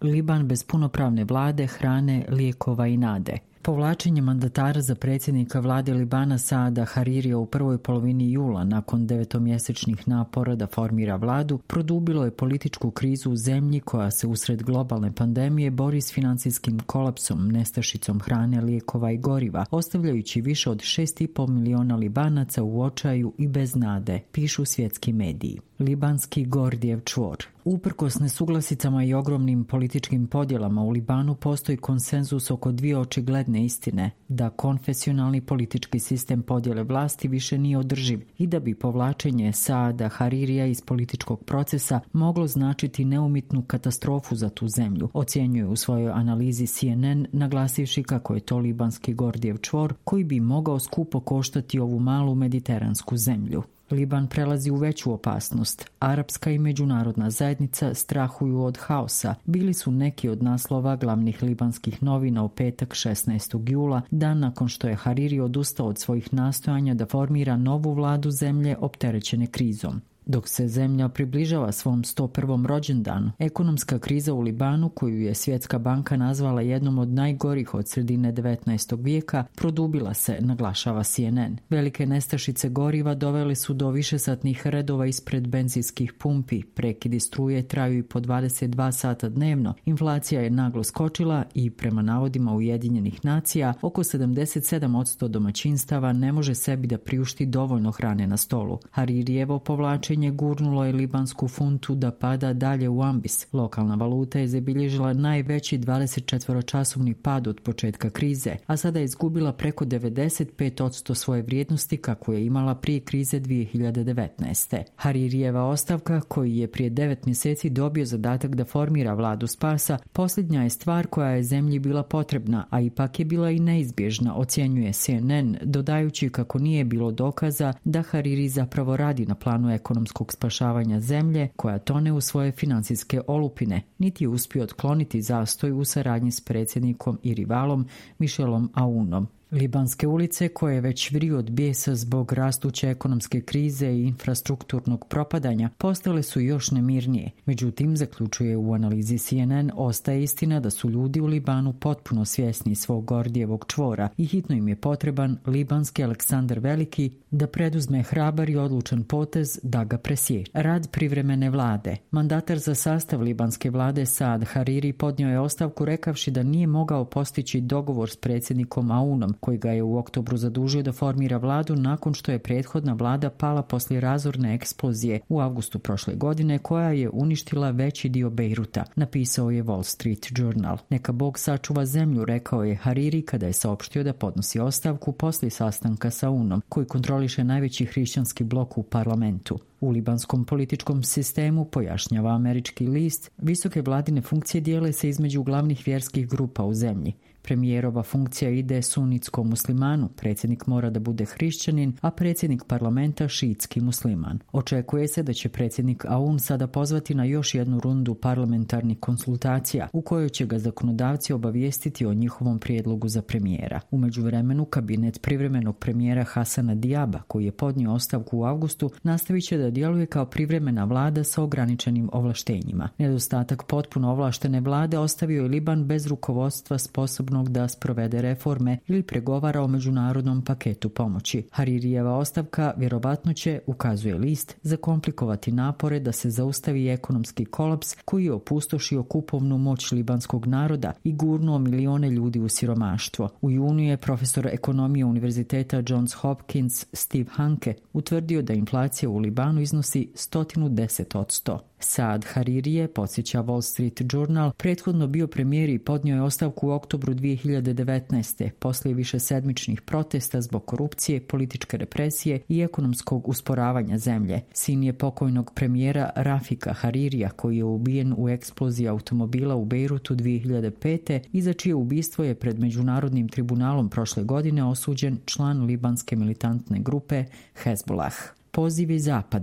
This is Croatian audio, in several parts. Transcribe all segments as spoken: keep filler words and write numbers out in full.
Liban bez punopravne vlade, hrane, lijekova i nade. Povlačenje mandatara za predsjednika vlade Libana Saada Haririja u prvoj polovini jula nakon devetomjesečnih napora da formira vladu produbilo je političku krizu u zemlji koja se usred globalne pandemije bori s financijskim kolapsom, nestašicom hrane, lijekova i goriva, ostavljajući više od šest i pol miliona Libanaca u očaju i bez nade, pišu svjetski mediji. Libanski Gordijev čvor. Uprkos nesuglasicama i ogromnim političkim podjelama u Libanu postoji konsenzus oko dvije očigledne istine, da konfesionalni politički sistem podjele vlasti više nije održiv i da bi povlačenje Saada Haririja iz političkog procesa moglo značiti neumitnu katastrofu za tu zemlju, ocjenjuje u svojoj analizi C N N, naglasivši kako je to libanski Gordijev čvor koji bi mogao skupo koštati ovu malu mediteransku zemlju. Liban prelazi u veću opasnost. Arapska i međunarodna zajednica strahuju od haosa. Bili su neki od naslova glavnih libanskih novina u petak šesnaestog jula, dan nakon što je Hariri odustao od svojih nastojanja da formira novu vladu zemlje opterećene krizom. Dok se zemlja približava svom sto prvom rođendanu, ekonomska kriza u Libanu, koju je Svjetska banka nazvala jednom od najgorih od sredine devetnaestog vijeka, produbila se, naglašava C N N. Velike nestašice goriva doveli su do višesatnih redova ispred benzinskih pumpi, prekidi struje traju i po dvadeset dva sata dnevno, inflacija je naglo skočila i, prema navodima Ujedinjenih nacija, oko sedamdeset sedam posto domaćinstava ne može sebi da priušti dovoljno hrane na stolu. Haririjevo povlačenje gurnulo je libansku funtu da pada dalje u ambis. Lokalna valuta je zabilježila najveći dvadesetčetvoročasovni pad od početka krize, a sada je izgubila preko devedeset pet posto svoje vrijednosti kako je imala prije krize dvije hiljade devetnaeste. Haririjeva ostavka, koji je prije devet mjeseci dobio zadatak da formira vladu spasa, posljednja je stvar koja je zemlji bila potrebna, a ipak je bila i neizbježna, ocjenjuje C N N, dodajući kako nije bilo dokaza da Hariri zapravo radi na planu ekonomskog spašavanja zemlje koja tone u svoje financijske olupine, niti je uspio otkloniti zastoj u saradnji s predsjednikom i rivalom Michelom Aounom. Libanske ulice, koje već vriju od bijesa zbog rastuće ekonomske krize i infrastrukturnog propadanja, postale su još nemirnije. Međutim, zaključuje u analizi C N N, ostaje istina da su ljudi u Libanu potpuno svjesni svog Gordijevog čvora i hitno im je potreban libanski Aleksandar Veliki da preduzme hrabar i odlučan potez da ga presije. Rad privremene vlade. Mandatar za sastav libanske vlade Saad Hariri podnio je ostavku rekavši da nije mogao postići dogovor s predsjednikom Aounom, koji ga je u oktobru zadužio da formira vladu nakon što je prethodna vlada pala poslije razorne eksplozije u avgustu prošle godine koja je uništila veći dio Bejruta, napisao je Wall Street Journal. Neka Bog sačuva zemlju, rekao je Hariri kada je saopštio da podnosi ostavku poslije sastanka sa Aounom, koji kontroliše najveći hrišćanski blok u parlamentu. U libanskom političkom sistemu, pojašnjava američki list, visoke vladine funkcije dijele se između glavnih vjerskih grupa u zemlji. Premijerova funkcija ide sunitskom muslimanu, predsjednik mora da bude hrišćanin, a predsjednik parlamenta šiitski musliman. Očekuje se da će predsjednik Aoun sada pozvati na još jednu rundu parlamentarnih konsultacija, u kojoj će ga zakonodavci obavijestiti o njihovom prijedlogu za premijera. U međuvremenu, kabinet privremenog premijera Hasana Diaba, koji je podnio ostavku u avgustu, nastavit će da djeluje kao privremena vlada sa ograničenim ovlaštenjima. Nedostatak potpuno ovlaštene vlade ostavio je Liban bez rukovodstva sposobnog da sprovede reforme ili pregovara o međunarodnom paketu pomoći. Haririjeva ostavka vjerovatno će, ukazuje list, zakomplikovati napore da se zaustavi ekonomski kolaps koji je opustošio kupovnu moć libanskog naroda i gurnuo milione ljudi u siromaštvo. U junu je profesor ekonomije Univerziteta Johns Hopkins Steve Hanke utvrdio da inflacija u Libanu iznosi sto deset posto. Saad Haririje, podsjeća Wall Street Journal, prethodno bio premijer i podnio je ostavku u oktobru dvije hiljade devetnaeste. Poslije više sedmičnih protesta zbog korupcije, političke represije i ekonomskog usporavanja zemlje. Sin je pokojnog premijera Rafika Haririja, koji je ubijen u eksploziji automobila u Bejrutu dvije hiljade pete i za čije ubistvo je pred Međunarodnim tribunalom prošle godine osuđen član libanske militantne grupe Hezbollah. Pozivi Zapada.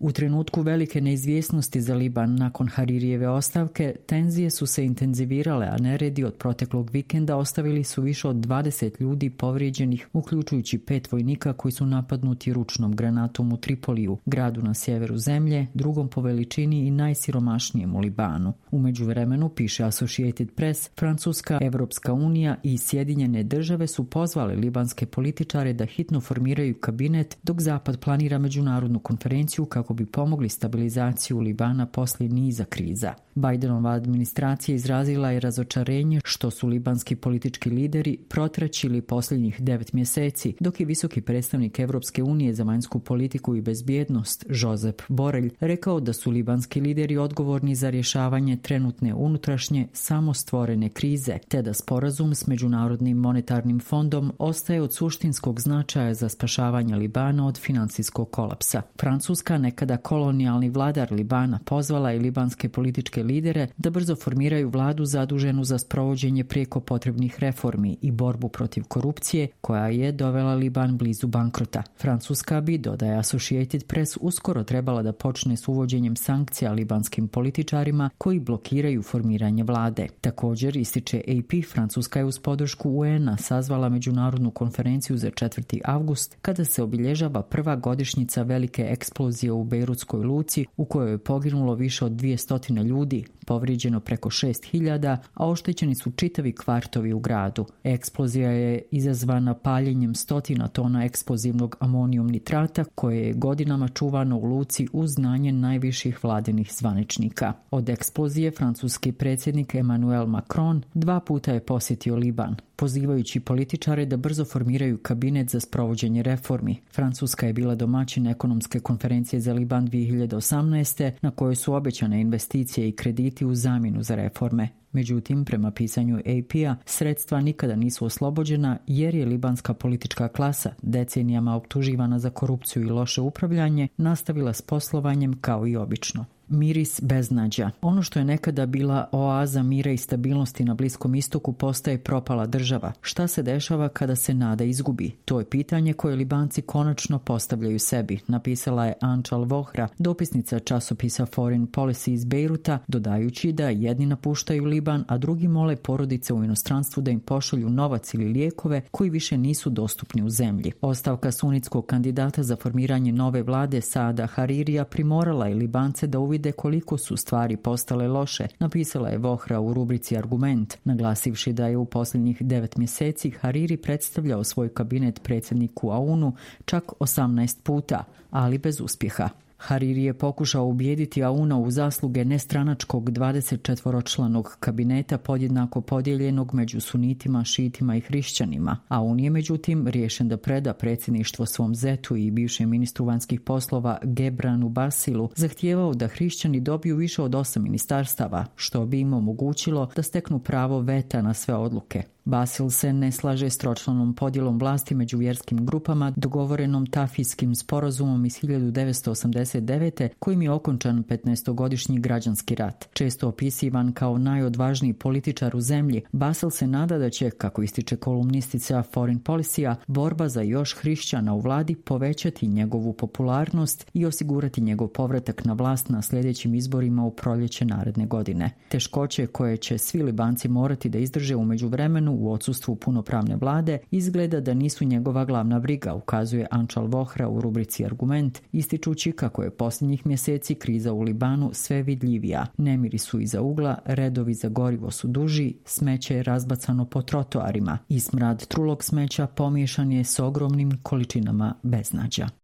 U trenutku velike neizvjesnosti za Liban nakon Haririjeve ostavke, tenzije su se intenzivirale, a neredi od proteklog vikenda ostavili su više od dvadeset ljudi povrijeđenih, uključujući pet vojnika koji su napadnuti ručnom granatom u Tripoliju, gradu na sjeveru zemlje, drugom po veličini i najsiromašnijem u Libanu. U međuvremenu, piše Associated Press, Francuska, Evropska unija i Sjedinjene države su pozvali libanske političare da hitno formiraju kabinet, dok Zapad planira međunarodnu konferenciju kako bi pomogli stabilizaciju Libana poslije niza kriza. Bidenova administracija izrazila je razočarenje što su libanski politički lideri protraćili posljednjih devet mjeseci, dok je visoki predstavnik Evropske unije za vanjsku politiku i bezbjednost Josep Borrell rekao da su libanski lideri odgovorni za rješavanje trenutne unutrašnje samostvorene krize, te da sporazum s Međunarodnim monetarnim fondom ostaje od suštinskog značaja za spašavanje Libana od financijskog kolapsa. Francuska, nekada kolonijalni vladar Libana, pozvala je libanske političke lidere da brzo formiraju vladu zaduženu za sprovođenje prijeko potrebnih reformi i borbu protiv korupcije koja je dovela Liban blizu bankrota. Francuska bi, dodaje Associated Press, uskoro trebala da počne s uvođenjem sankcija libanskim političarima koji blokiraju formiranje vlade. Također, ističe A P, Francuska je uz podršku U N-a sazvala međunarodnu konferenciju za četvrti avgust kada se obilježava prva godišnjica velike eksplozije u Bejrutskoj luci u kojoj je poginulo više od dvjesto ljudi, povrijeđeno preko šest hiljada, a oštećeni su čitavi kvartovi u gradu. Eksplozija je izazvana paljenjem stotina tona eksplozivnog amonijum nitrata koje je godinama čuvano u luci uz znanje najviših vladinih zvaničnika. Od eksplozije francuski predsjednik Emmanuel Macron dva puta je posjetio Liban, pozivajući političare da brzo formiraju kabinet za sprovođenje reformi. Francuska je bila domaćin ekonomske konferencije za Liban dvije hiljade osamnaeste na kojoj su obećane investicije i krediti u zamjenu za reforme. Međutim, prema pisanju A P-a, sredstva nikada nisu oslobođena jer je libanska politička klasa, decenijama optuživana za korupciju i loše upravljanje, nastavila s poslovanjem kao i obično. Miris beznađa. Ono što je nekada bila oaza mira i stabilnosti na Bliskom istoku postaje propala država. Šta se dešava kada se nada izgubi? To je pitanje koje Libanci konačno postavljaju sebi, napisala je Ančal Vohra, dopisnica časopisa Foreign Policy iz Bejruta, dodajući da jedni napuštaju Liban, a drugi mole porodice u inostranstvu da im pošalju novac ili lijekove koji više nisu dostupni u zemlji. Ostavka sunitskog kandidata za formiranje nove vlade Saada Haririja primorala je Libance da uvide koliko su stvari postale loše, napisala je Vohra u rubrici Argument, naglasivši da je u posljednjih devet mjeseci Hariri predstavljao svoj kabinet predsjedniku Aunu čak osamnaest puta, ali bez uspjeha. Hariri je pokušao ubijediti Auna u zasluge nestranačkog dvadesetčetvoročlanog kabineta podjednako podijeljenog među sunitima, šitima i hrišćanima. Aun je međutim rješen da preda predsjedništvo svom zetu i bivšem ministru vanjskih poslova Gebranu Basilu, zahtijevao da hrišćani dobiju više od osam ministarstava, što bi im omogućilo da steknu pravo veta na sve odluke. Basil se ne slaže s tročlanom podjelom vlasti među vjerskim grupama dogovorenom Tafijskim sporazumom iz hiljadu devetsto osamdeset devete kojim je okončan petnaestogodišnji građanski rat. Često opisivan kao najodvažniji političar u zemlji, Basil se nada da će, kako ističe kolumnistica Foreign Policy-a, borba za još hrišćana u vladi povećati njegovu popularnost i osigurati njegov povratak na vlast na sljedećim izborima u proljeće naredne godine. Teškoće koje će svi Libanci morati da izdrže u međuvremenu u odsustvu punopravne vlade izgleda da nisu njegova glavna briga, ukazuje Ančal Vohra u rubrici Argument, ističući kako je posljednjih mjeseci kriza u Libanu sve vidljivija. Nemiri su iza ugla, redovi za gorivo su duži, smeće je razbacano po trotoarima i smrad trulog smeća pomiješan je s ogromnim količinama beznađa.